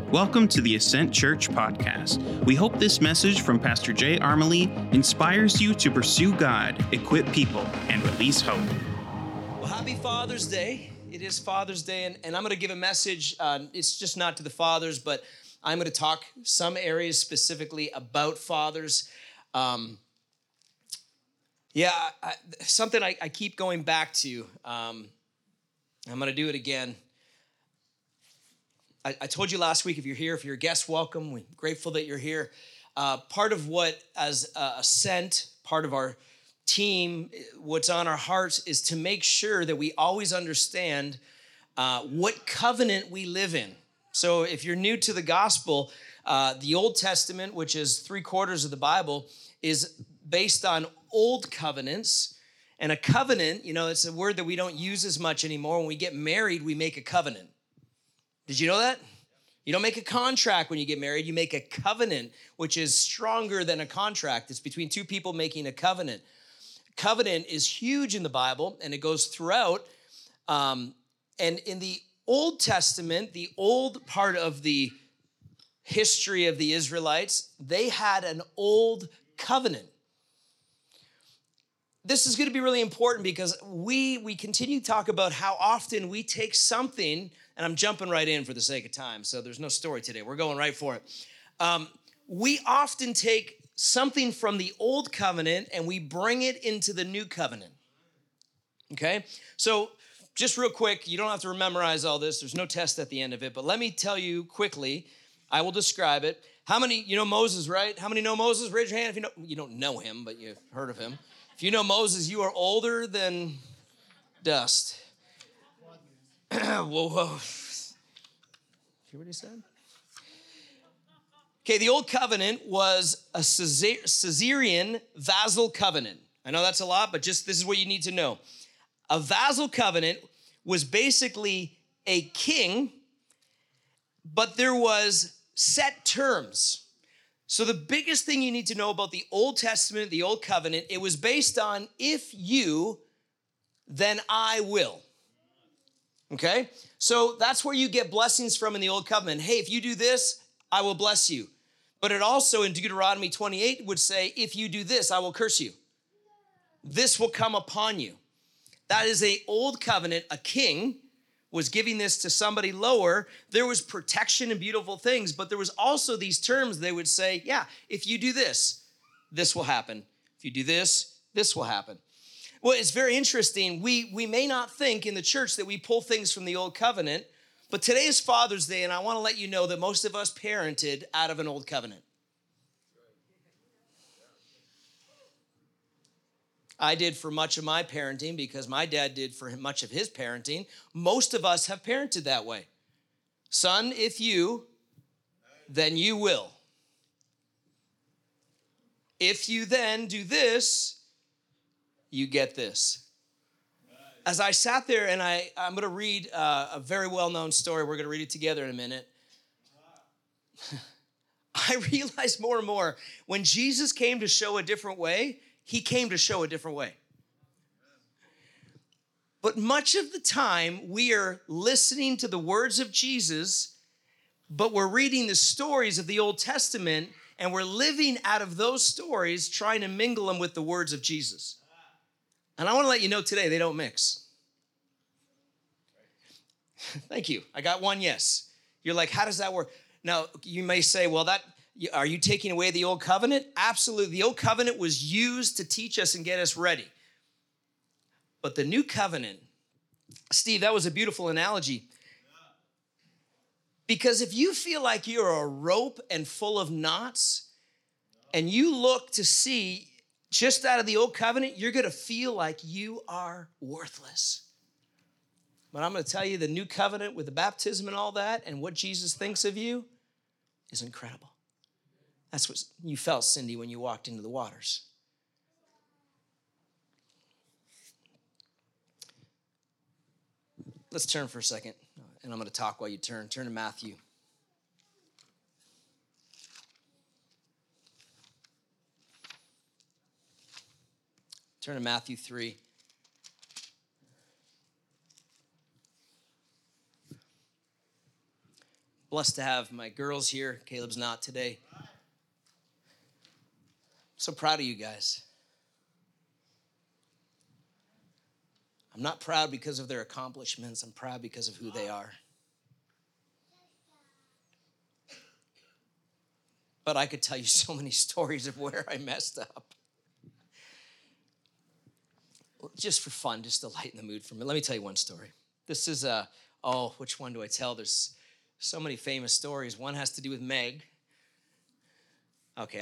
Welcome to the Ascent Church podcast. We hope this message from Pastor Jay Armley inspires you to pursue God, equip people, and release hope. Well, happy Father's Day. It is Father's Day, and I'm going to give a message. It's just not to the fathers, but I'm going to talk some areas specifically about fathers. Something I keep going back to. I'm going to do it again. I told you last week, if you're a guest, welcome. We're grateful that you're here. Part of what, as Ascent, part of our team, what's on our hearts is to make sure that we always understand what covenant we live in. So if you're new to the gospel, the Old Testament, which is 3/4 of the Bible, is based on old covenants. And a covenant, it's a word that we don't use as much anymore. When we get married, we make a covenant. Did you know that? You don't make a contract when you get married. You make a covenant, which is stronger than a contract. It's between two people making a covenant. Covenant is huge in the Bible, and it goes throughout. And in the Old Testament, the old part of the history of the Israelites, they had an old covenant. This is going to be really important because we continue to talk about how often we take something, and I'm jumping right in for the sake of time, so there's no story today. We're going right for it. We often take something from the old covenant and we bring it into the new covenant. Okay? So just real quick, you don't have to memorize all this. There's no test at the end of it, but let me tell you quickly. I will describe it. How many, Moses, right? How many know Moses? Raise your hand if you don't know him, but you've heard of him. If you know Moses, you are older than dust. Whoa. Hear what he said? Okay, the old covenant was a Caesarean vassal covenant. I know that's a lot, but just this is what you need to know. A vassal covenant was basically a king, but there was set terms. So the biggest thing you need to know about the Old Testament, the Old Covenant, it was based on if you, then I will. Okay? So that's where you get blessings from in the Old Covenant. Hey, if you do this, I will bless you. But it also in Deuteronomy 28 would say, if you do this, I will curse you. This will come upon you. That is an Old Covenant. A king was giving this to somebody lower. There was protection and beautiful things, but there was also these terms they would say, yeah, if you do this, this will happen. If you do this, this will happen. Well, it's very interesting. We may not think in the church that we pull things from the old covenant, but today is Father's Day, and I want to let you know that most of us parented out of an old covenant. I did for much of my parenting because my dad did for much of his parenting. Most of us have parented that way. Son, if you, then you will. If you then do this, you get this. As I sat there and I'm going to read a very well-known story. We're going to read it together in a minute. I realized more and more when Jesus came to show a different way, he came to show a different way. But much of the time, we are listening to the words of Jesus, but we're reading the stories of the Old Testament, and we're living out of those stories, trying to mingle them with the words of Jesus. And I want to let you know today, they don't mix. Thank you. I got one yes. You're like, how does that work? Now, you may say, well, are you taking away the old covenant? Absolutely. The old covenant was used to teach us and get us ready. But the new covenant, Steve, that was a beautiful analogy. Because if you feel like you're a rope and full of knots, and you look to see just out of the old covenant, you're going to feel like you are worthless. But I'm going to tell you the new covenant with the baptism and all that and what Jesus thinks of you is incredible. That's what you felt, Cindy, when you walked into the waters. Let's turn for a second, and I'm going to talk while you turn. Turn to Matthew. Turn to Matthew 3. Blessed to have my girls here. Caleb's not today. So proud of you guys. I'm not proud because of their accomplishments. I'm proud because of who they are. But I could tell you so many stories of where I messed up. Just for fun, just to lighten the mood for me. Let me tell you one story. This is which one do I tell? There's so many famous stories. One has to do with Meg. Okay.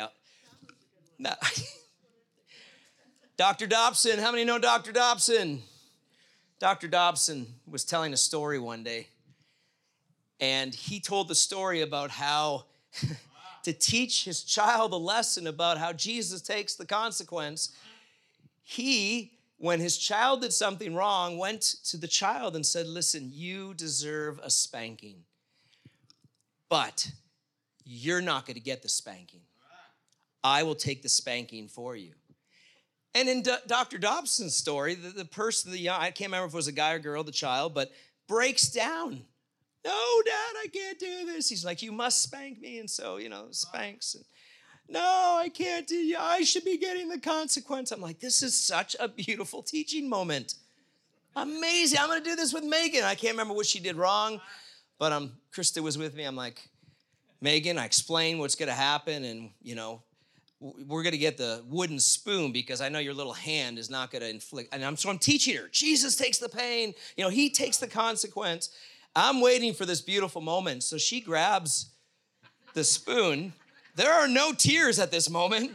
Dr. Dobson. How many know Dr. Dobson? Dr. Dobson was telling a story one day, and he told the story about how to teach his child a lesson about how Jesus takes the consequence. He, when his child did something wrong, went to the child and said, listen, you deserve a spanking, but you're not going to get the spanking. I will take the spanking for you. And in Dr. Dobson's story, the person, I can't remember if it was a guy or girl, the child, but breaks down. No, Dad, I can't do this. He's like, you must spank me. And so, spanks. And, no, I can't do it. I should be getting the consequence. I'm like, this is such a beautiful teaching moment. Amazing. I'm going to do this with Megan. I can't remember what she did wrong, but Krista was with me. I'm like, Megan, I explained what's going to happen, and, we're going to get the wooden spoon because I know your little hand is not going to inflict. And so I'm teaching her. Jesus takes the pain. He takes the consequence. I'm waiting for this beautiful moment. So she grabs the spoon. There are no tears at this moment.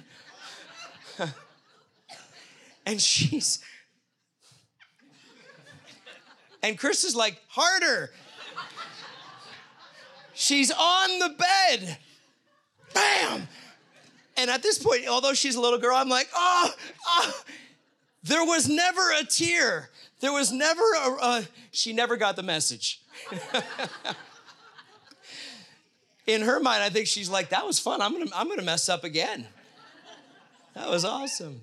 And Chris is like, harder. She's on the bed. Bam. And at this point, although she's a little girl, I'm like, there was never a tear. There was never she never got the message. In her mind, I think she's like, that was fun. I'm gonna mess up again. That was awesome.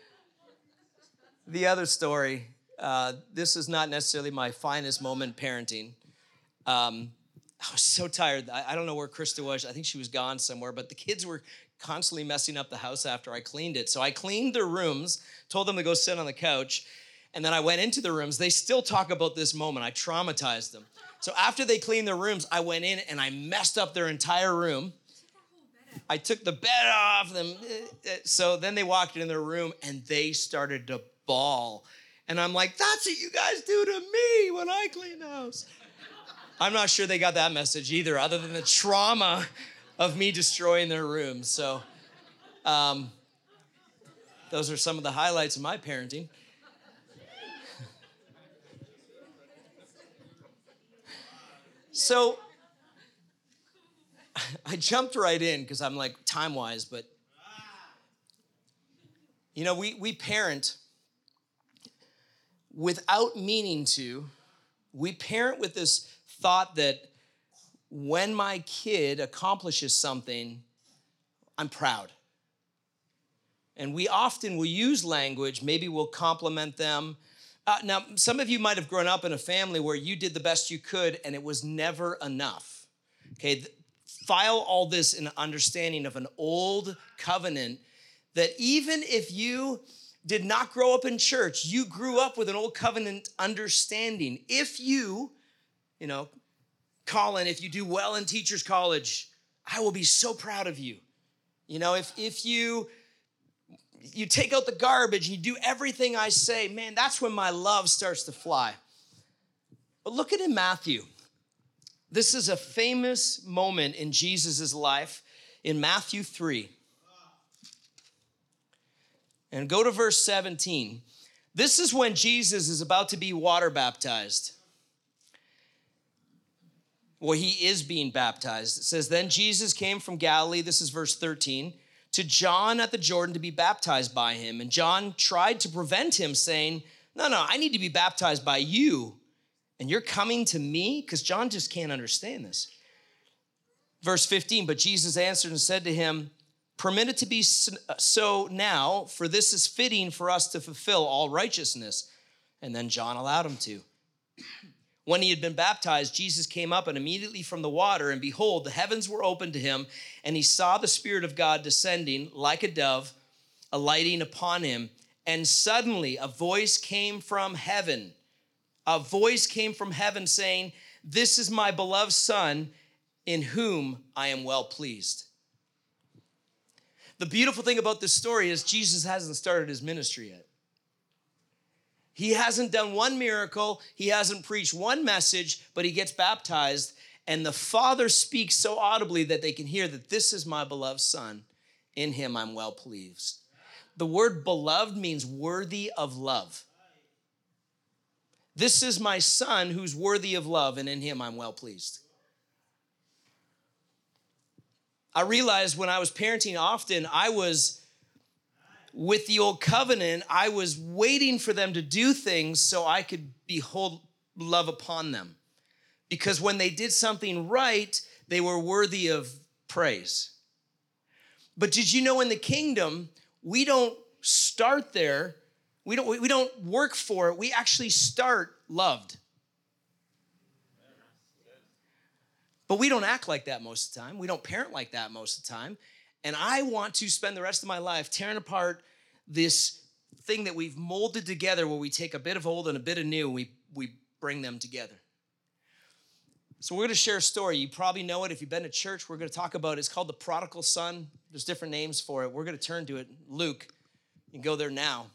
The other story, this is not necessarily my finest moment parenting. I was so tired. I don't know where Krista was. I think she was gone somewhere, but the kids were constantly messing up the house after I cleaned it. So I cleaned their rooms, told them to go sit on the couch, and then I went into the rooms. They still talk about this moment. I traumatized them. So after they cleaned their rooms, I went in and I messed up their entire room. I took the bed off them. So then they walked in their room and they started to bawl. And I'm like, that's what you guys do to me when I clean the house. I'm not sure they got that message either, other than the trauma of me destroying their room. So those are some of the highlights of my parenting. So I jumped right in because I'm like time-wise, but we parent without meaning to. We parent with this thought that when my kid accomplishes something, I'm proud. And we often will use language, maybe we'll compliment them. Now, some of you might have grown up in a family where you did the best you could and it was never enough. Okay, file all this in an understanding of an old covenant that even if you did not grow up in church, you grew up with an old covenant understanding. If you, Colin, if you do well in teacher's college, I will be so proud of you. If you take out the garbage and you do everything I say, man, that's when my love starts to fly. But look at in Matthew. This is a famous moment in Jesus' life in Matthew 3. And go to verse 17. This is when Jesus is about to be water baptized. Well, he is being baptized. It says, then Jesus came from Galilee, this is verse 13, to John at the Jordan to be baptized by him. And John tried to prevent him, saying, no, I need to be baptized by you. And you're coming to me? Because John just can't understand this. Verse 15, but Jesus answered and said to him, permit it to be so now, for this is fitting for us to fulfill all righteousness. And then John allowed him to. When he had been baptized, Jesus came up and immediately from the water, and behold, the heavens were opened to him, and he saw the Spirit of God descending like a dove, alighting upon him. And suddenly a voice came from heaven. A voice came from heaven saying, "This is my beloved Son, in whom I am well pleased." The beautiful thing about this story is Jesus hasn't started his ministry yet. He hasn't done one miracle. He hasn't preached one message, but he gets baptized, and the Father speaks so audibly that they can hear that this is my beloved Son. In him I'm well pleased. The word beloved means worthy of love. This is my Son who's worthy of love, and in him I'm well pleased. I realized when I was parenting often, I was with the old covenant, I was waiting for them to do things so I could behold love upon them. Because when they did something right, they were worthy of praise. But did you know in the kingdom, we don't start there. We don't work for it. We actually start loved. But we don't act like that most of the time. We don't parent like that most of the time. And I want to spend the rest of my life tearing apart this thing that we've molded together where we take a bit of old and a bit of new, and we bring them together. So we're going to share a story. You probably know it. If you've been to church, we're going to talk about it. It's called the Prodigal Son. There's different names for it. We're going to turn to it. Luke, you can go there now.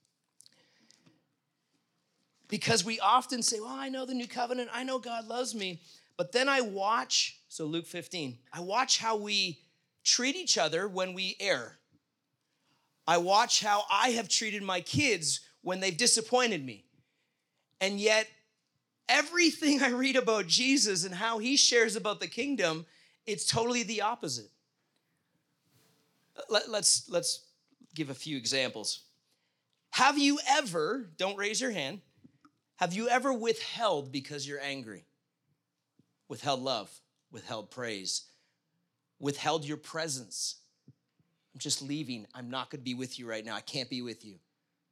Because we often say, well, I know the new covenant. I know God loves me. But then I watch, so Luke 15, I watch how we treat each other when we err. I watch how I have treated my kids when they've disappointed me. And yet, everything I read about Jesus and how he shares about the kingdom, it's totally the opposite. Let's give a few examples. Have you ever, don't raise your hand, have you ever withheld because you're angry? Withheld love, withheld praise, withheld your presence. I'm just leaving. I'm not going to be with you right now. I can't be with you.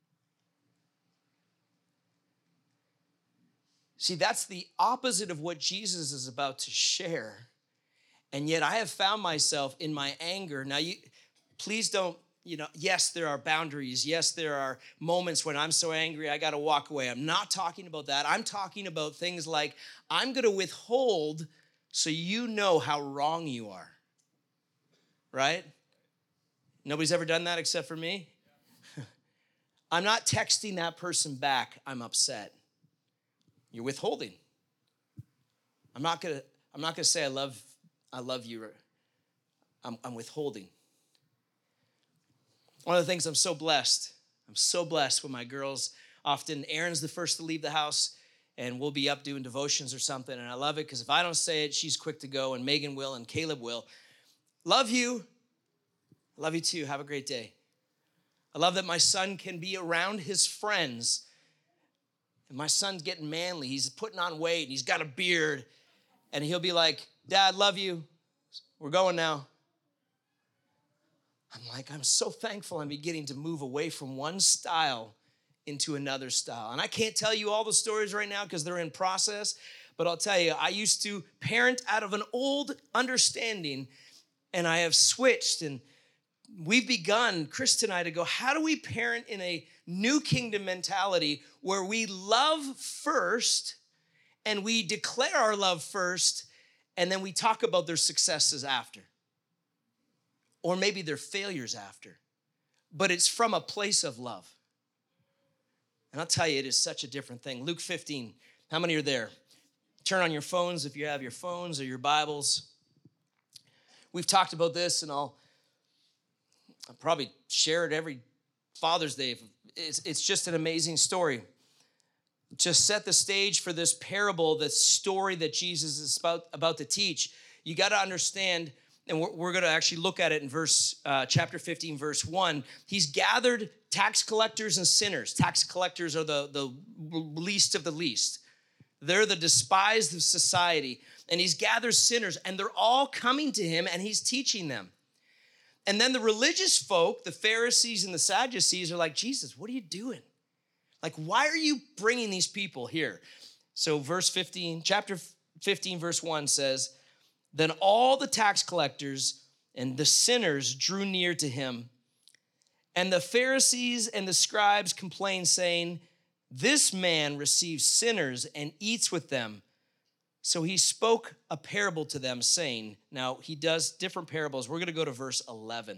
See, that's the opposite of what Jesus is about to share. And yet I have found myself in my anger. Now, please don't, yes, there are boundaries. Yes, there are moments when I'm so angry, I got to walk away. I'm not talking about that. I'm talking about things like, I'm going to withhold so you know how wrong you are. Right? Nobody's ever done that except for me? I'm not texting that person back, I'm upset. You're withholding. I'm not gonna say I love you. I'm withholding. One of the things I'm so blessed with my girls. Often Erin's the first to leave the house, and we'll be up doing devotions or something, and I love it because if I don't say it, she's quick to go, and Megan will, and Caleb will. Love you. Love you too. Have a great day. I love that my son can be around his friends. And my son's getting manly. He's putting on weight. He's got a beard. And he'll be like, Dad, love you. We're going now. I'm like, I'm so thankful I'm beginning to move away from one style into another style. And I can't tell you all the stories right now because they're in process. But I'll tell you, I used to parent out of an old understanding, and I have switched. And we've begun, Chris and I, to go, how do we parent in a new kingdom mentality where we love first and we declare our love first and then we talk about their successes after? Or maybe their failures after. But it's from a place of love. And I'll tell you, it is such a different thing. Luke 15, how many are there? Turn on your phones if you have your phones or your Bibles. We've talked about this, and I'll probably share it every Father's Day. It's just an amazing story. Just set the stage for this parable, this story that Jesus is about to teach. You got to understand, and we're going to actually look at it in chapter 15, verse 1. He's gathered tax collectors and sinners. Tax collectors are the least of the least. They're the despised of society. And he's gathered sinners, and they're all coming to him, and he's teaching them. And then the religious folk, the Pharisees and the Sadducees, are like, Jesus, what are you doing? Like, why are you bringing these people here? So chapter 15, verse 1 says, then all the tax collectors and the sinners drew near to him. And the Pharisees and the scribes complained, saying, this man receives sinners and eats with them. So he spoke a parable to them, saying, now he does different parables. We're going to go to verse 11.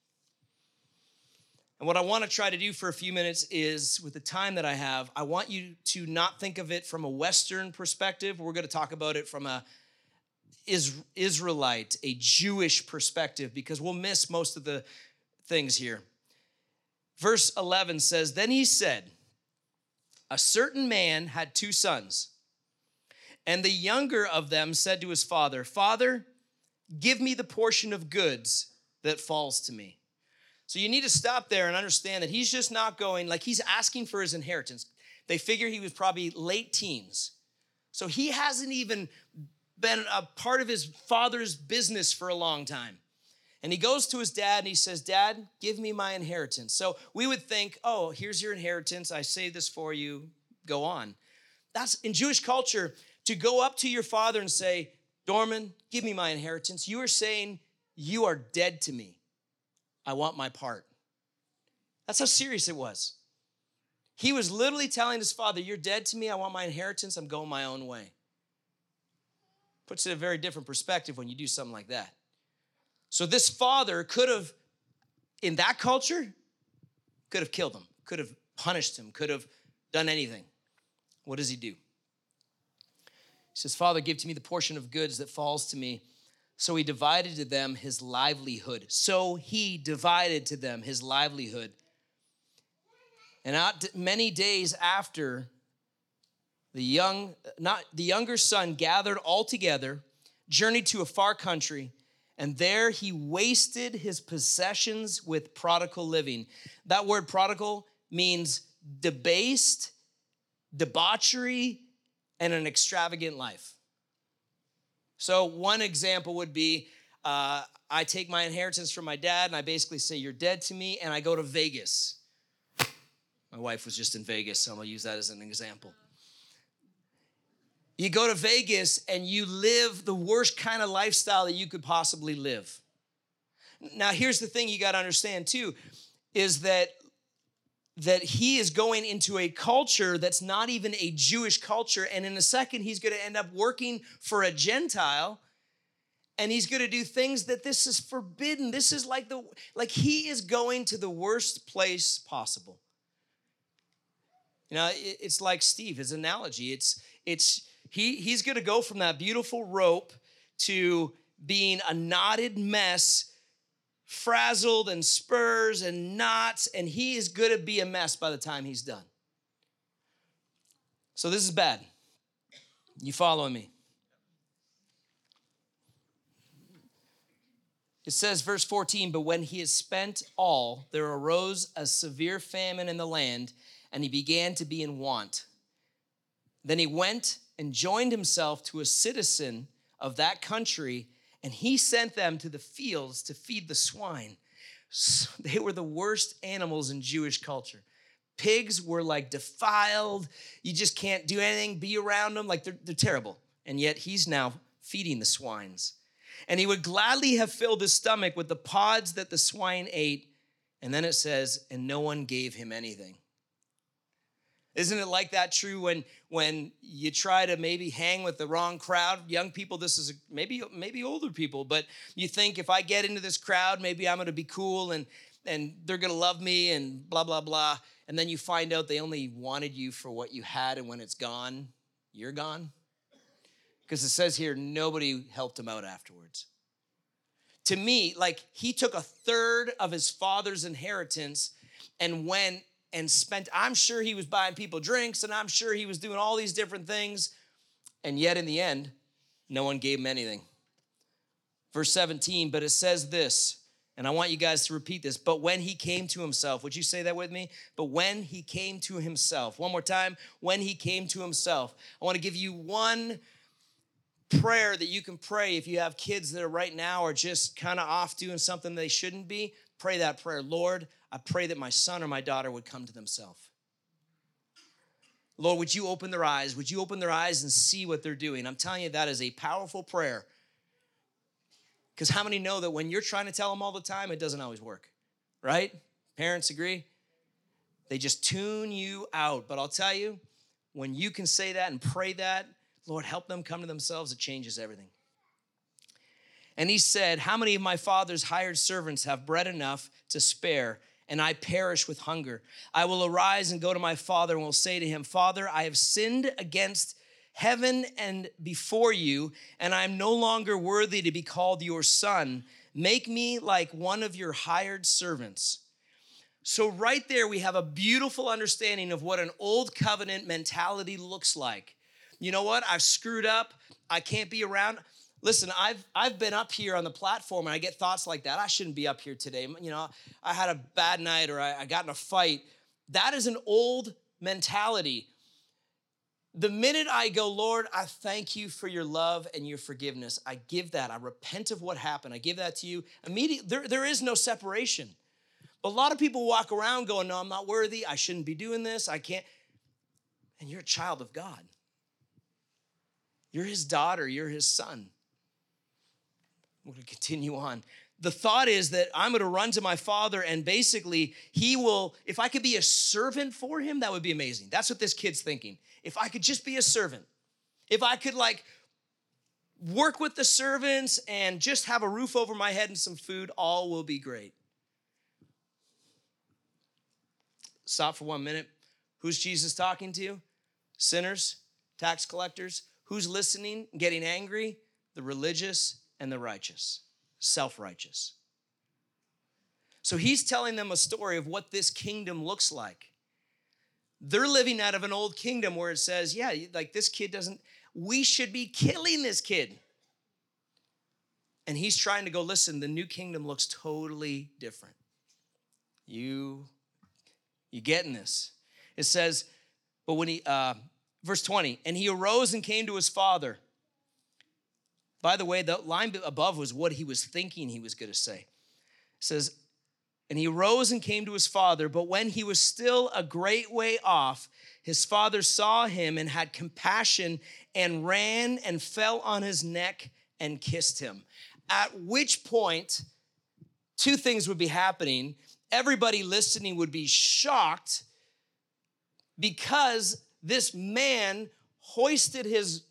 And what I want to try to do for a few minutes is, with the time that I have, I want you to not think of it from a Western perspective. We're going to talk about it from a Israelite, a Jewish perspective, because we'll miss most of the things here. Verse 11 says, then he said, a certain man had 2 sons, and the younger of them said to his father, Father, give me the portion of goods that falls to me. So you need to stop there and understand that he's just not going, like he's asking for his inheritance. They figure he was probably late teens. So he hasn't even been a part of his father's business for a long time. And he goes to his dad and he says, Dad, give me my inheritance. So we would think, oh, here's your inheritance. I saved this for you. Go on. That's in Jewish culture, to go up to your father and say, Dorman, give me my inheritance. You are saying, you are dead to me. I want my part. That's how serious it was. He was literally telling his father, you're dead to me. I want my inheritance. I'm going my own way. Puts it in a very different perspective when you do something like that. So this father could have, in that culture, could have killed him, could have punished him, could have done anything. What does he do? He says, Father, give to me the portion of goods that falls to me. So he divided to them his livelihood. And not many days after, the younger son gathered all together, journeyed to a far country, and there he wasted his possessions with prodigal living. That word prodigal means debased, debauchery, and an extravagant life. So one example would be, I take my inheritance from my dad and I basically say, you're dead to me, and I go to Vegas. My wife was just in Vegas, so I'm gonna use that as an example. You go to Vegas and you live the worst kind of lifestyle that you could possibly live. Now, here's the thing you got to understand too, is that he is going into a culture that's not even a Jewish culture. And in a second, he's going to end up working for a Gentile, and he's going to do things that this is forbidden. This is like he is going to the worst place possible. You know, it's like Steve, his analogy. He's going to go from that beautiful rope to being a knotted mess, frazzled and spurs and knots, and he is going to be a mess by the time he's done. So this is bad. You following me? It says, verse 14, but when he had spent all, there arose a severe famine in the land, and he began to be in want. Then he went and joined himself to a citizen of that country, and he sent them to the fields to feed the swine. So they were the worst animals in Jewish culture. Pigs were like defiled. You just can't do anything, be around them. Like they're terrible. And yet he's now feeding the swines. And he would gladly have filled his stomach with the pods that the swine ate. And then it says, and no one gave him anything. Isn't it like that true when you try to maybe hang with the wrong crowd? Young people, this is maybe older people, but you think if I get into this crowd, maybe I'm going to be cool and they're going to love me and blah, blah, blah. And then you find out they only wanted you for what you had, and when it's gone, you're gone. Because it says here, nobody helped him out afterwards. To me, like he took a third of his father's inheritance and went and spent, I'm sure he was buying people drinks, and I'm sure he was doing all these different things. And yet in the end, no one gave him anything. Verse 17, but it says this, and I want you guys to repeat this, but when he came to himself, would you say that with me? But when he came to himself. One more time, when he came to himself. I want to give you one prayer that you can pray if you have kids that are right now are just kind of off doing something they shouldn't be. Pray that prayer. Lord, I pray that my son or my daughter would come to themselves. Lord, would you open their eyes? Would you open their eyes and see what they're doing? I'm telling you, that is a powerful prayer. Because how many know that when you're trying to tell them all the time, it doesn't always work, right? Parents agree? They just tune you out. But I'll tell you, when you can say that and pray that, Lord, help them come to themselves, it changes everything. And he said, how many of my father's hired servants have bread enough to spare, and I perish with hunger? I will arise and go to my father and will say to him, Father, I have sinned against heaven and before you, and I am no longer worthy to be called your son. Make me like one of your hired servants. So right there, we have a beautiful understanding of what an old covenant mentality looks like. You know what? I've screwed up. I can't be around. Listen, I've been up here on the platform and I get thoughts like that. I shouldn't be up here today. You know, I had a bad night or I got in a fight. That is an old mentality. The minute I go, Lord, I thank you for your love and your forgiveness. I give that. I repent of what happened. I give that to you. Immediately, there is no separation. But a lot of people walk around going, no, I'm not worthy. I shouldn't be doing this. I can't. And you're a child of God. You're his daughter. You're his son. I'm going to continue on. The thought is that I'm going to run to my father and basically he will, if I could be a servant for him, that would be amazing. That's what this kid's thinking. If I could just be a servant, if I could work with the servants and just have a roof over my head and some food, all will be great. Stop for 1 minute. Who's Jesus talking to? Sinners, tax collectors. Who's listening, getting angry? The religious and the righteous, self-righteous. So he's telling them a story of what this kingdom looks like. They're living out of an old kingdom where it says, yeah, like this kid we should be killing this kid. And he's trying to go, listen, the new kingdom looks totally different. You getting this? It says, but when verse 20, and he arose and came to his father. By the way, the line above was what he was thinking he was going to say. It says, and he arose and came to his father, but when he was still a great way off, his father saw him and had compassion and ran and fell on his neck and kissed him. At which point, two things would be happening. Everybody listening would be shocked because this man hoisted his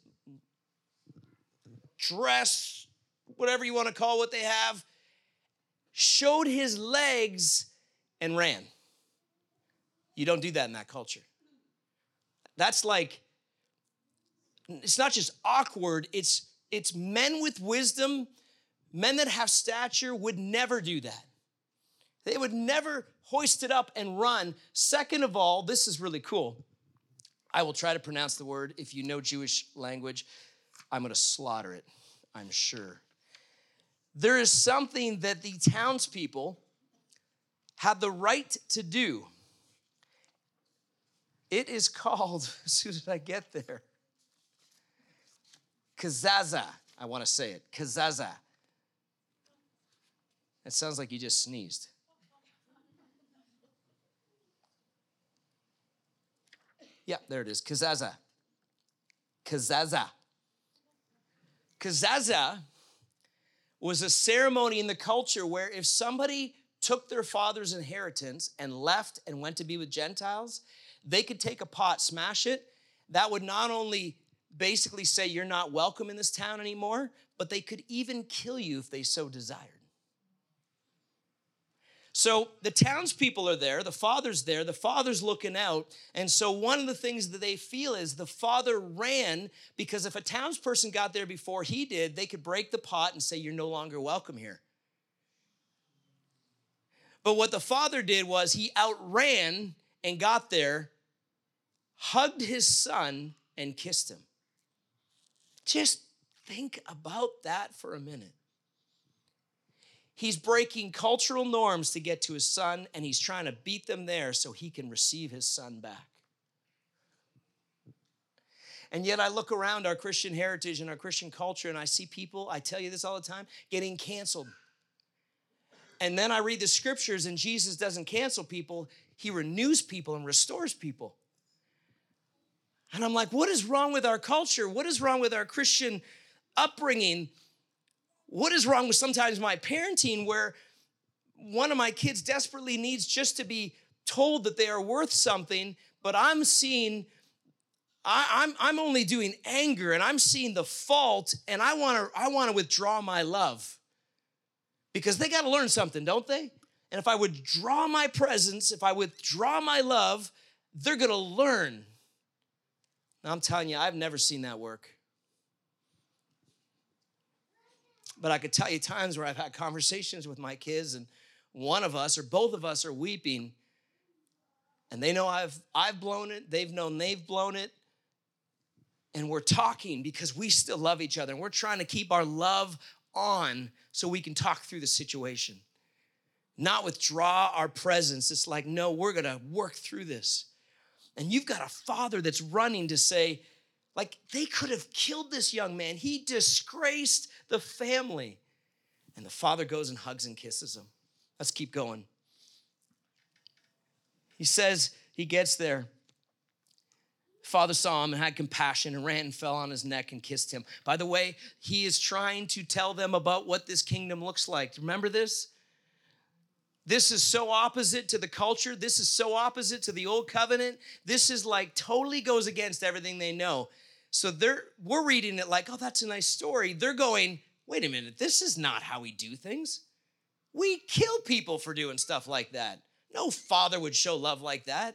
dress, whatever you want to call what they have, showed his legs and ran. You don't do that in that culture. That's it's not just awkward, it's men with wisdom, men that have stature would never do that. They would never hoist it up and run. Second of all, this is really cool. I will try to pronounce the word. If you know Jewish language, I'm going to slaughter it, I'm sure. There is something that the townspeople had the right to do. It is called, as soon as I get there, kazaza. I want to say it, kazaza. It sounds like you just sneezed. Yeah, there it is, kazaza. Kazaza. Kazaza was a ceremony in the culture where if somebody took their father's inheritance and left and went to be with Gentiles, they could take a pot, smash it. That would not only basically say you're not welcome in this town anymore, but they could even kill you if they so desired. So the townspeople are there, the father's there, the father's looking out. And so one of the things that they feel is the father ran because if a townsperson got there before he did, they could break the pot and say, you're no longer welcome here. But what the father did was he outran and got there, hugged his son, and kissed him. Just think about that for a minute. He's breaking cultural norms to get to his son, and he's trying to beat them there so he can receive his son back. And yet I look around our Christian heritage and our Christian culture, and I see people, I tell you this all the time, getting canceled. And then I read the scriptures, and Jesus doesn't cancel people. He renews people and restores people. And I'm like, what is wrong with our culture? What is wrong with our Christian upbringing? What is wrong with sometimes my parenting where one of my kids desperately needs just to be told that they are worth something, but I'm seeing, I'm only doing anger and I'm seeing the fault, and I want to withdraw my love. Because they got to learn something, don't they? And if I withdraw my presence, if I withdraw my love, they're going to learn. Now, I'm telling you, I've never seen that work. But I could tell you times where I've had conversations with my kids, and one of us or both of us are weeping, and they know I've blown it. They've known they've blown it. And we're talking because we still love each other, and we're trying to keep our love on so we can talk through the situation. Not withdraw our presence. It's like, no, we're going to work through this. And you've got a father that's running to say, like, they could have killed this young man. He disgraced the family. And the father goes and hugs and kisses him. Let's keep going. He says he gets there. Father saw him and had compassion and ran and fell on his neck and kissed him. By the way, he is trying to tell them about what this kingdom looks like. Remember this? This is so opposite to the culture. This is so opposite to the old covenant. This is like totally goes against everything they know. So we're reading it like, oh, that's a nice story. They're going, wait a minute, this is not how we do things. We kill people for doing stuff like that. No father would show love like that.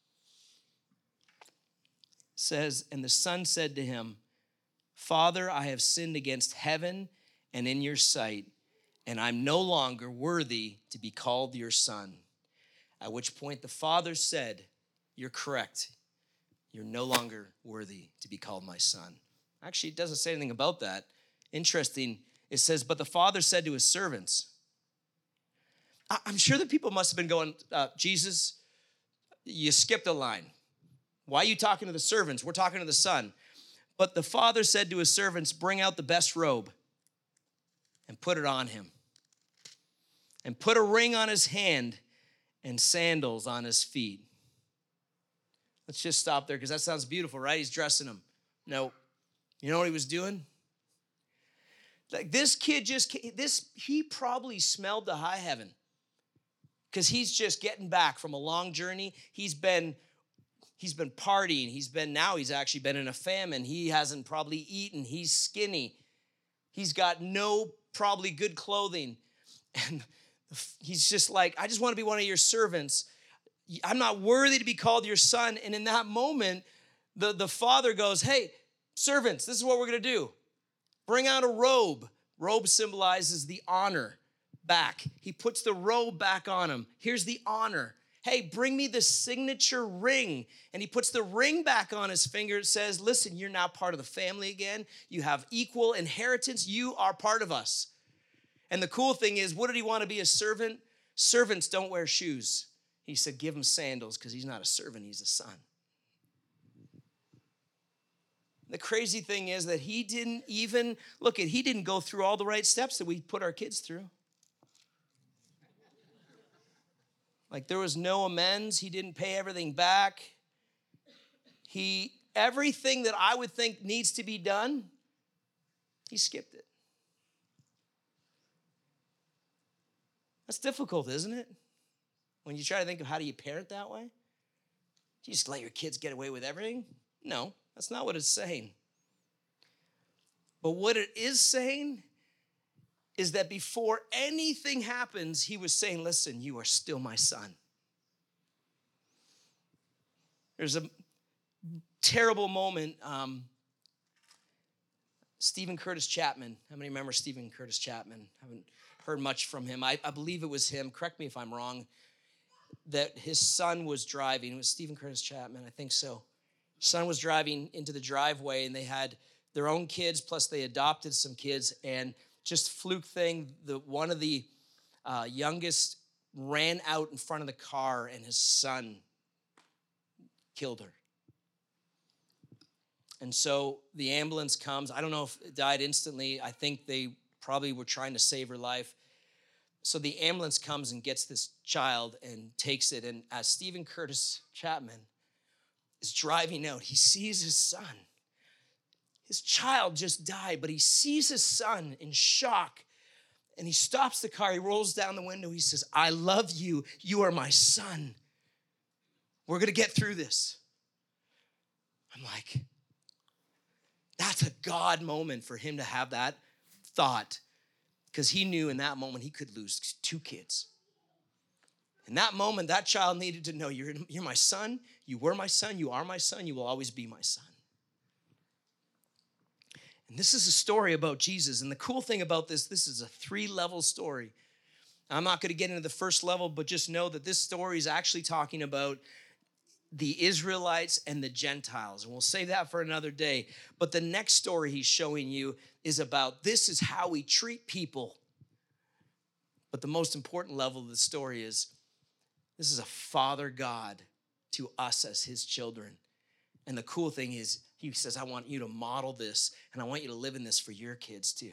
Says, and the son said to him, Father, I have sinned against heaven and in your sight, and I'm no longer worthy to be called your son. At which point the father said, you're correct. You're no longer worthy to be called my son. Actually, it doesn't say anything about that. Interesting. It says, but the father said to his servants, I'm sure that people must have been going, Jesus, you skipped a line. Why are you talking to the servants? We're talking to the son. But the father said to his servants, bring out the best robe and put it on him. And put a ring on his hand and sandals on his feet. Let's just stop there because that sounds beautiful, right? He's dressing him. No. You know what he was doing? Like this kid he probably smelled the high heaven because he's just getting back from a long journey. He's been partying. He's actually been in a famine. He hasn't probably eaten. He's skinny. He's got no probably good clothing. And he's just like, I just want to be one of your servants. I'm not worthy to be called your son. And in that moment, the father goes, hey, servants, this is what we're going to do. Bring out a robe. Robe symbolizes the honor back. He puts the robe back on him. Here's the honor. Hey, bring me the signature ring. And he puts the ring back on his finger. It says, listen, you're now part of the family again. You have equal inheritance. You are part of us. And the cool thing is, what did he want to be a servant? Servants don't wear shoes. He said, give him sandals because he's not a servant, he's a son. The crazy thing is that he didn't go through all the right steps that we put our kids through. Like there was no amends. He didn't pay everything back. Everything that I would think needs to be done, he skipped it. That's difficult, isn't it? When you try to think of how do you parent that way? Do you just let your kids get away with everything? No, that's not what it's saying. But what it is saying is that before anything happens, he was saying, listen, you are still my son. There's a terrible moment. Stephen Curtis Chapman. How many remember Stephen Curtis Chapman? Haven't heard much from him. I believe it was him. Correct me if I'm wrong. That his son was driving. It was Stephen Curtis Chapman. I think so. His son was driving into the driveway, and they had their own kids, plus they adopted some kids, and just fluke thing, one of the youngest ran out in front of the car, and his son killed her. And so the ambulance comes. I don't know if it died instantly. I think they probably were trying to save her life. So the ambulance comes and gets this child and takes it. And as Stephen Curtis Chapman is driving out. He sees his son. His child just died, but he sees his son in shock. And he stops the car. He rolls down the window. He says, I love you. You are my son. We're going to get through this. I'm like, that's a God moment for him to have that thought, because he knew in that moment he could lose 2 kids. In that moment, that child needed to know, you're my son. You were my son. You are my son. You will always be my son. And this is a story about Jesus. And the cool thing about this is a 3-level story. I'm not going to get into the first level, but just know that this story is actually talking about the Israelites and the Gentiles. And we'll save that for another day. But the next story he's showing you is about this is how we treat people. But the most important level of the story is this is a Father God to us as his children. And the cool thing is he says, I want you to model this, and I want you to live in this for your kids too.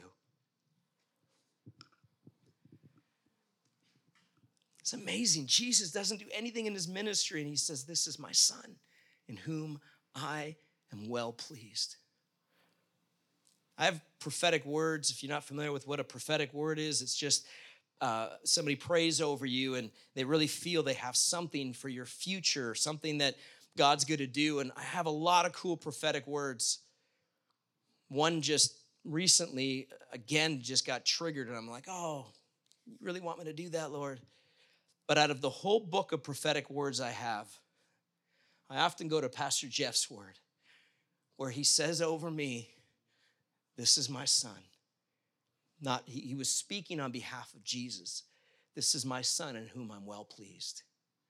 It's amazing. Jesus doesn't do anything in his ministry, and he says, this is my son in whom I am well pleased. I have prophetic words. If you're not familiar with what a prophetic word is, it's just somebody prays over you, and they really feel they have something for your future, something that God's going to do. And I have a lot of cool prophetic words. One just recently, again, just got triggered, and I'm like, oh, you really want me to do that, Lord? But out of the whole book of prophetic words I have, I often go to Pastor Jeff's word, where he says over me, this is my son. He was speaking on behalf of Jesus. This is my son in whom I'm well pleased.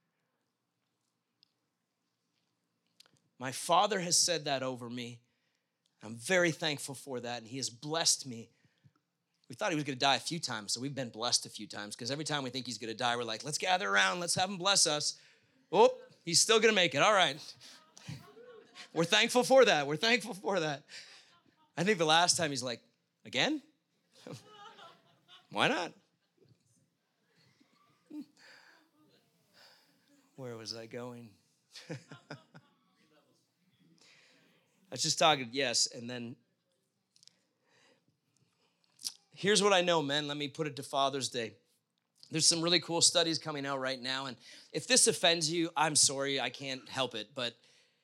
My Father has said that over me. I'm very thankful for that, and he has blessed me. We thought he was going to die a few times, so we've been blessed a few times, because every time we think he's going to die, we're like, let's gather around, let's have him bless us. Oh, he's still going to make it. All right. We're thankful for that. We're thankful for that. I think the last time he's like, again? Why not? Where was I going? I was just talking, yes, and then here's what I know, men. Let me put it to Father's Day. There's some really cool studies coming out right now, and if this offends you, I'm sorry, I can't help it, but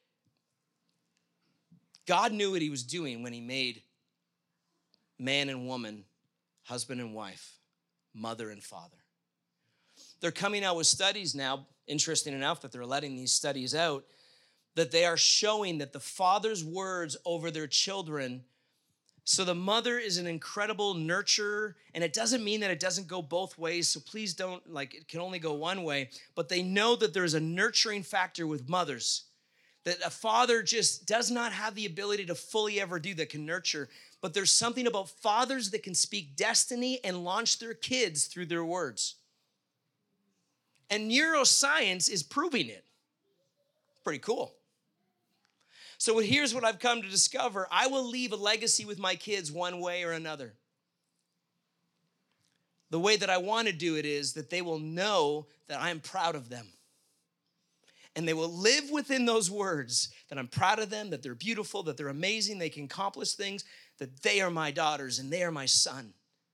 God knew what he was doing when he made man and woman, husband and wife, mother and father. They're coming out with studies now, interesting enough that they're letting these studies out, that they are showing that the father's words over their children. So the mother is an incredible nurturer, and it doesn't mean that it doesn't go both ways, so please don't, it can only go one way, but they know that there's a nurturing factor with mothers, that a father just does not have the ability to fully ever do that, can nurture, but there's something about fathers that can speak destiny and launch their kids through their words. And neuroscience is proving it. Pretty cool. So here's what I've come to discover. I will leave a legacy with my kids one way or another. The way that I want to do it is that they will know that I am proud of them. And they will live within those words, that I'm proud of them, that they're beautiful, that they're amazing, they can accomplish things, that they are my daughters and they are my son.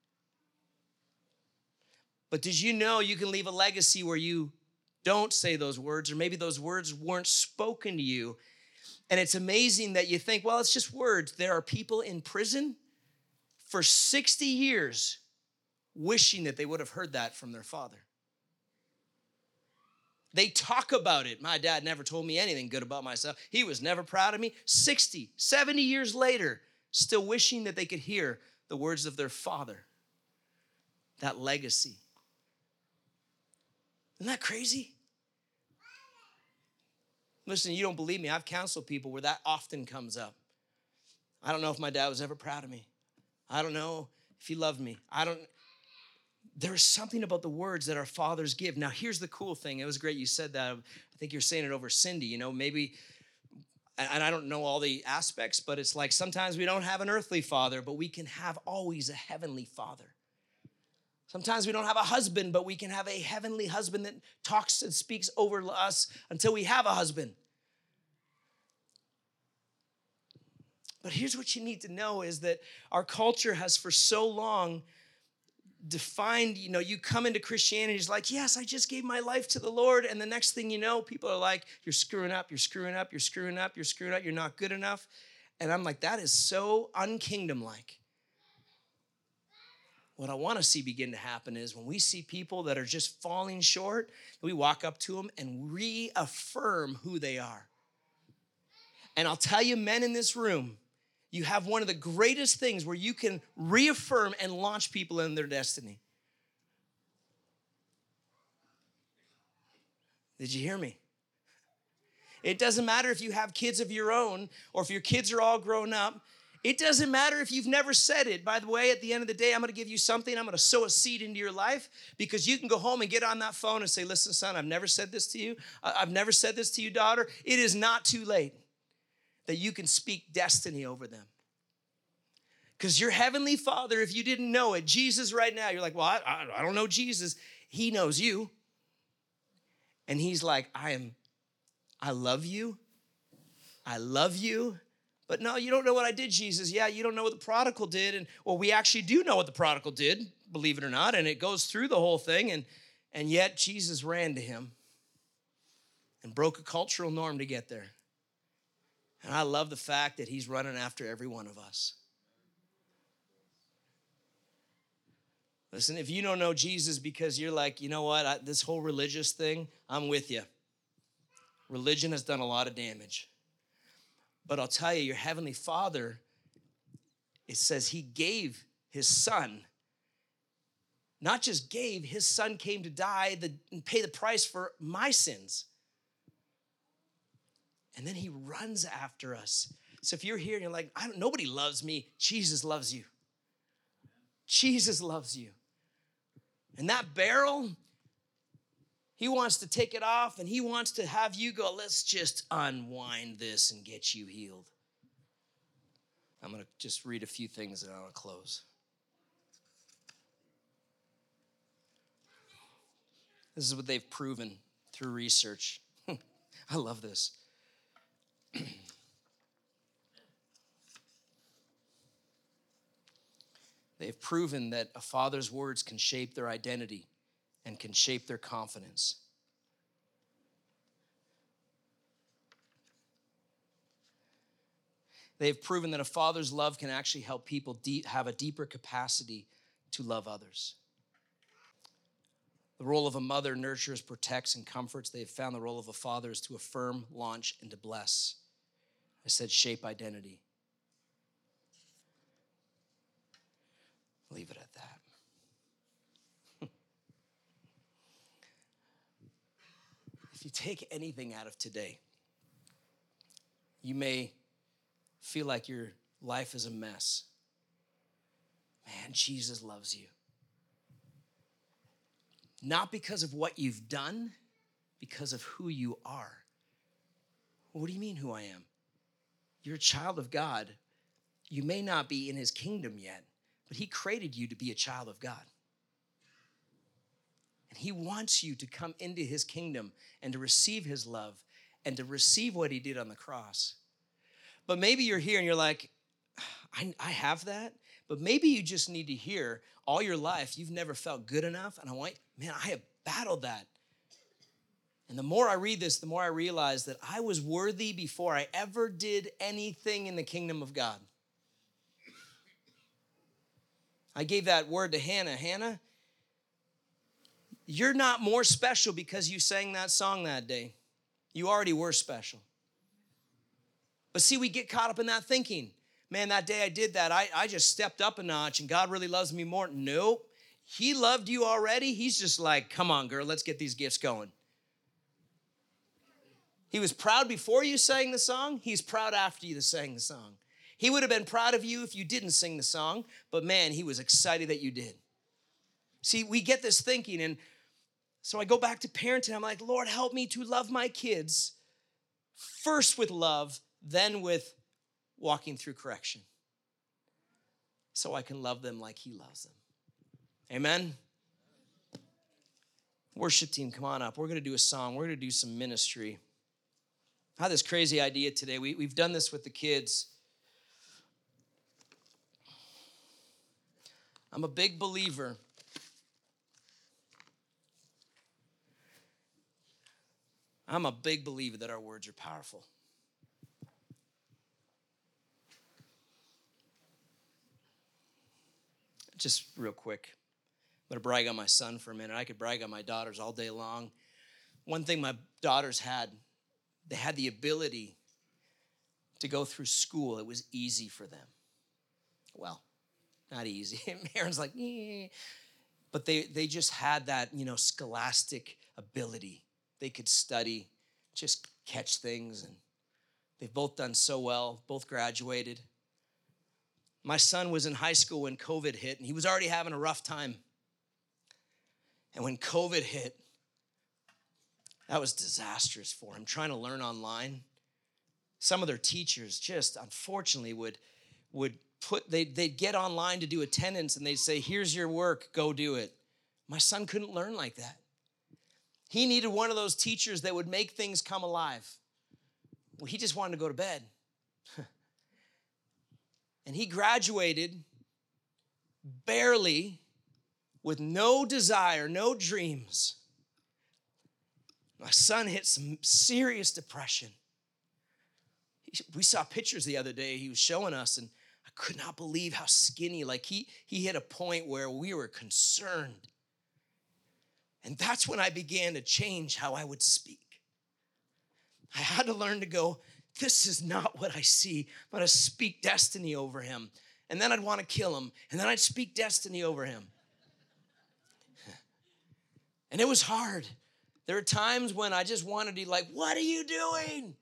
But did you know you can leave a legacy where you don't say those words, or maybe those words weren't spoken to you? And it's amazing that you think, well, it's just words. There are people in prison for 60 years wishing that they would have heard that from their father. They talk about it. My dad never told me anything good about myself. He was never proud of me. 60, 70 years later, still wishing that they could hear the words of their father. That legacy. Isn't that crazy? Listen, you don't believe me. I've counseled people where that often comes up. I don't know if my dad was ever proud of me. I don't know if he loved me. There's something about the words that our fathers give. Now, here's the cool thing. It was great you said that. I think you're saying it over Cindy. Maybe, and I don't know all the aspects, but it's like sometimes we don't have an earthly father, but we can have always a heavenly father. Sometimes we don't have a husband, but we can have a heavenly husband that talks and speaks over us until we have a husband. But here's what you need to know is that our culture has for so long defined, you come into Christianity, it's like, yes, I just gave my life to the Lord. And the next thing you know, people are like, you're screwing up, you're screwing up, you're screwing up, you're screwing up, you're not good enough. And I'm like, that is so unkingdom-like. What I want to see begin to happen is when we see people that are just falling short, we walk up to them and reaffirm who they are. And I'll tell you, men in this room, you have one of the greatest things where you can reaffirm and launch people in their destiny. Did you hear me? It doesn't matter if you have kids of your own or if your kids are all grown up. It doesn't matter if you've never said it. By the way, at the end of the day, I'm going to give you something. I'm going to sow a seed into your life because you can go home and get on that phone and say, listen, son, I've never said this to you. I've never said this to you, daughter. It is not too late that you can speak destiny over them. Because your heavenly Father, if you didn't know it, Jesus right now, you're like, well, I don't know Jesus. He knows you. And he's like, I love you. I love you. But no, you don't know what I did, Jesus. Yeah, you don't know what the prodigal did. Well, we actually do know what the prodigal did, believe it or not. And it goes through the whole thing. And yet Jesus ran to him and broke a cultural norm to get there. And I love the fact that he's running after every one of us. Listen, if you don't know Jesus because you're like, you know what, this whole religious thing, I'm with you. Religion has done a lot of damage. But I'll tell you, your heavenly Father, it says he gave his son. Not just gave, his son came to die and pay the price for my sins. And then he runs after us. So if you're here and you're like, nobody loves me, Jesus loves you. Jesus loves you. And that barrel, he wants to take it off and he wants to have you go, let's just unwind this and get you healed. I'm going to just read a few things and I want to close. This is what they've proven through research. I love this. They've proven that a father's words can shape their identity and can shape their confidence. They've proven that a father's love can actually help people have a deeper capacity to love others. The role of a mother nurtures, protects, and comforts. They've found the role of a father is to affirm, launch, and to bless. I said shape identity. Leave it at that. If you take anything out of today, you may feel like your life is a mess. Man, Jesus loves you. Not because of what you've done, because of who you are. What do you mean who I am? You're a child of God. You may not be in his kingdom yet, but he created you to be a child of God. And he wants you to come into his kingdom and to receive his love and to receive what he did on the cross. But maybe you're here and you're like, I have that, but maybe you just need to hear all your life you've never felt good enough. And I have battled that. And the more I read this, the more I realize that I was worthy before I ever did anything in the kingdom of God. I gave that word to Hannah. Hannah, you're not more special because you sang that song that day. You already were special. But see, we get caught up in that thinking. Man, that day I did that. I just stepped up a notch and God really loves me more. Nope. He loved you already. He's just like, come on, girl, let's get these gifts going. He was proud before you sang the song. He's proud after you sang the song. He would have been proud of you if you didn't sing the song, but man, he was excited that you did. See, we get this thinking, and so I go back to parenting. I'm like, Lord, help me to love my kids first with love, then with walking through correction, so I can love them like he loves them. Amen? Worship team, come on up. We're going to do a song. We're going to do some ministry. I had this crazy idea today. We've done this with the kids. I'm a big believer that our words are powerful. Just real quick, I'm going to brag on my son for a minute. I could brag on my daughters all day long. One thing my daughters had, they had the ability to go through school. It was easy for them. Well, not easy. Aaron's like, eh. But they just had that, scholastic ability. They could study, just catch things, and they've both done so well, both graduated. My son was in high school when COVID hit, and he was already having a rough time. And when COVID hit, that was disastrous for him, trying to learn online. Some of their teachers just, unfortunately, they'd get online to do attendance, and they'd say, here's your work, go do it. My son couldn't learn like that. He needed one of those teachers that would make things come alive. Well, he just wanted to go to bed. And he graduated barely, with no desire, no dreams. My son hit some serious depression. We saw pictures the other day he was showing us, and I could not believe how skinny. Like he hit a point where we were concerned. And that's when I began to change how I would speak. I had to learn to go, this is not what I see. I'm going to speak destiny over him. And then I'd want to kill him. And then I'd speak destiny over him. And it was hard. There were times when I just wanted to be like, what are you doing?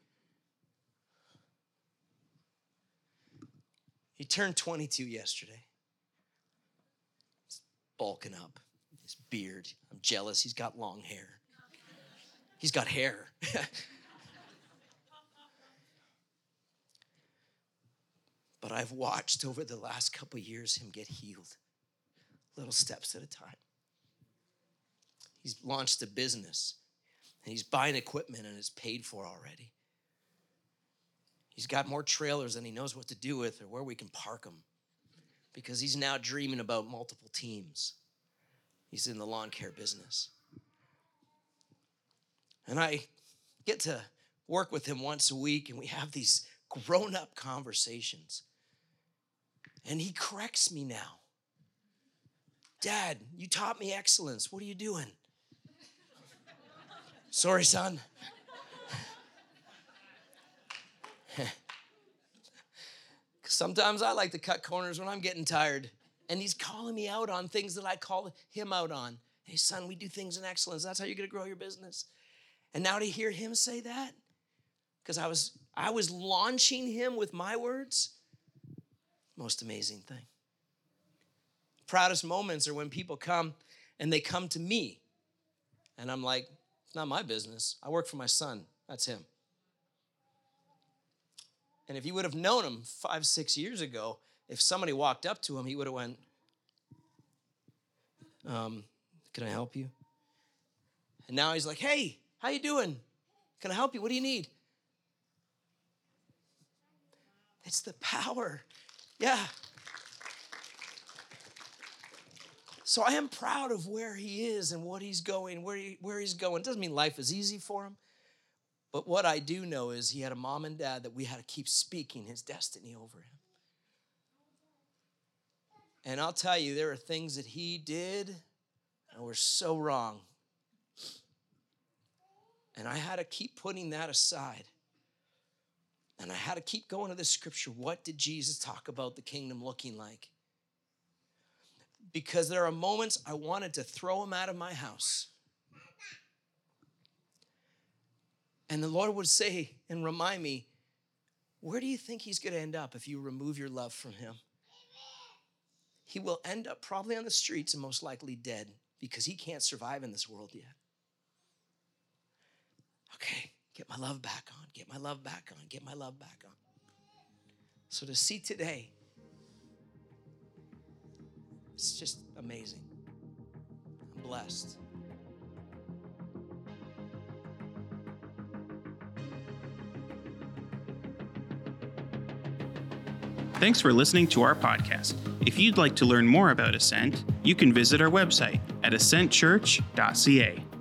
He turned 22 yesterday. He's bulking up. His beard. I'm jealous. He's got long hair. He's got hair. But I've watched over the last couple of years him get healed, little steps at a time. He's launched a business, and he's buying equipment, and it's paid for already. He's got more trailers than he knows what to do with or where we can park them, because he's now dreaming about multiple teams. He's in the lawn care business. And I get to work with him once a week, and we have these grown-up conversations. And he corrects me now. Dad, you taught me excellence. What are you doing? Sorry, son. Sometimes I like to cut corners when I'm getting tired. And he's calling me out on things that I call him out on. Hey, son, we do things in excellence. That's how you're going to grow your business. And now to hear him say that, because I was launching him with my words, most amazing thing. Proudest moments are when people come and they come to me. And I'm like, it's not my business. I work for my son. That's him. And if you would have known him 5-6 years ago, if somebody walked up to him, he would have went, can I help you? And now he's like, hey, how you doing? Can I help you? What do you need? It's the power. Yeah. So I am proud of where he is and what he's going, where he's going. It doesn't mean life is easy for him. But what I do know is he had a mom and dad that we had to keep speaking his destiny over him. And I'll tell you, there are things that he did that were so wrong. And I had to keep putting that aside. And I had to keep going to the scripture. What did Jesus talk about the kingdom looking like? Because there are moments I wanted to throw him out of my house. And the Lord would say and remind me, where do you think he's going to end up if you remove your love from him? He will end up probably on the streets and most likely dead, because he can't survive in this world yet. Okay, get my love back on, get my love back on, get my love back on. So to see today, it's just amazing. I'm blessed. Thanks for listening to our podcast. If you'd like to learn more about Ascent, you can visit our website at ascentchurch.ca.